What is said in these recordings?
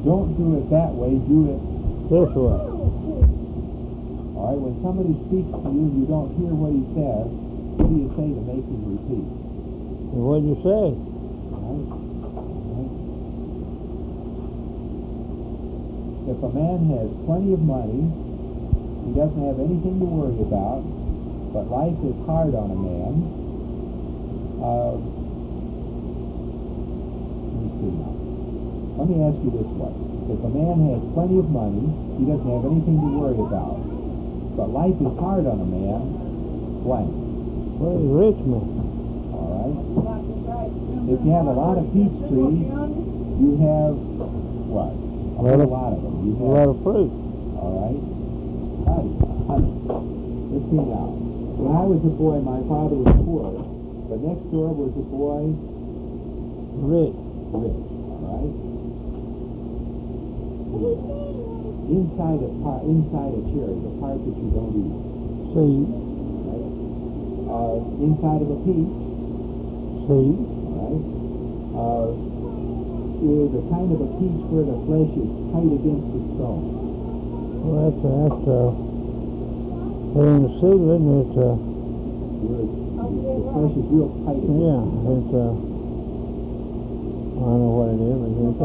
Don't do it that way, do it this way. all right. When somebody speaks to you and you don't hear what he says, what do you say to make him repeat? What do you say? Right? If a man has plenty of money, he doesn't have anything to worry about, but life is hard on a man. Let me see now. Let me ask you this way. If a man has plenty of money, he doesn't have anything to worry about, but life is hard on a man, blank. Well, he's a rich man. All right? If you have a lot of peach trees, you have what? A lot of them. You A have, lot of fruit. all right? Honey. Let's see now. When I was a boy, my father was poor, but next door was a boy Rich. rich. All right? Inside a cherry, the part that you don't eat. Seed. Right? Inside of a peach, Seed. all right? Is a kind of a peach where the flesh is tight against the stone. Well, that's in the seed, isn't it? Where the flesh is real tight against Yeah, the stone. it's I don't know what it is, but it's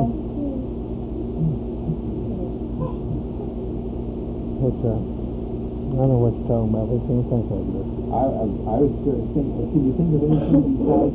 I don't know what you're talking about. I can't think of it. I was going to think, can you think of anything besides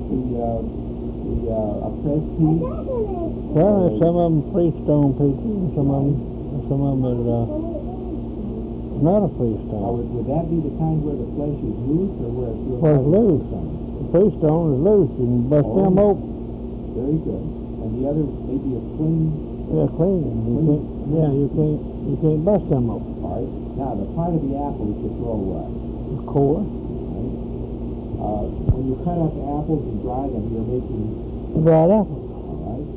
a pressed peach? Well, there's some of them freestone peaches, and some of them is not a freestone. Would that be the kind where the flesh is loose or where it's real Well, tight it's against loose. the stone? The freestone is loose. You can bust them open. Very good. And the other, maybe a clean. Yeah, clean. You can't bust them open. All right. Now, the part of the apple that you throw away. The core. Right? When you cut up apples and dry them, you're making. Dried apple. All right.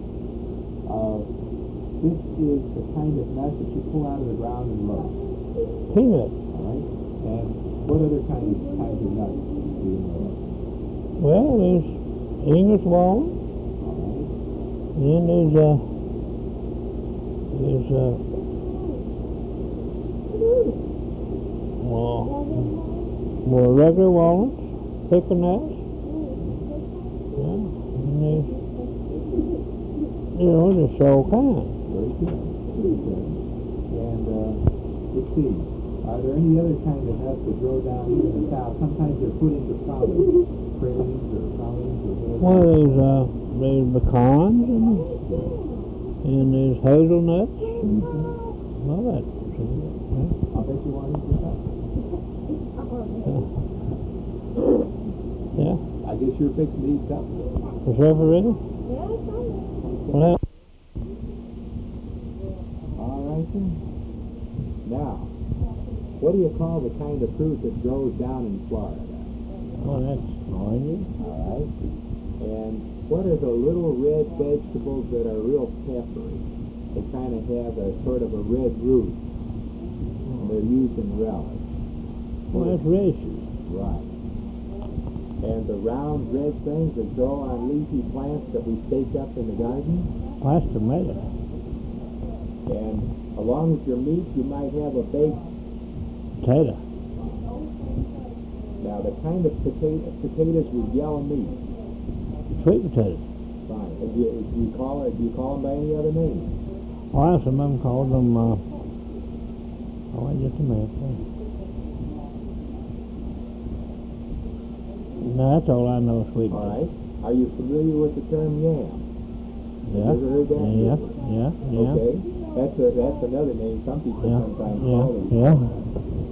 This is the kind of nut that you pull out of the ground and roast. Peanut. All right. And what other kinds of nuts do you know of? Well, there's English walnut. All right. Then there's more regular walnuts, pecans. Yeah, and there's all kinds. Very good. Very good. And let's see. Are there any other kind of nuts that grow down here in the south? Sometimes they're put into pralines, or whatever. Well, there's pecans and there's hazelnuts. All that. I'll bet you want to eat this up. Yeah. I guess you're fixing to eat something. Is that ready? Well, All right then. Now, what do you call the kind of fruit that grows down in Florida? well, that's oranges. All right. And what are the little red vegetables that are real peppery? They kind of have a sort of a red root. They're used in relish. Well, that's radishes. Right. And the round red things that grow on leafy plants that we stake up in the garden. Well, that's tomato. And along with your meat, you might have a baked. Potato. Now, the kind of potatoes with yellow meat. Sweet potatoes. Fine. Do you call them by any other name? Well, some of them called them, just a minute. No, that's all I know, sweet All potatoes. right. Are you familiar with the term yam? Yeah. Have you ever heard that? Yeah. Okay. That's another name some people sometimes call it. Yeah.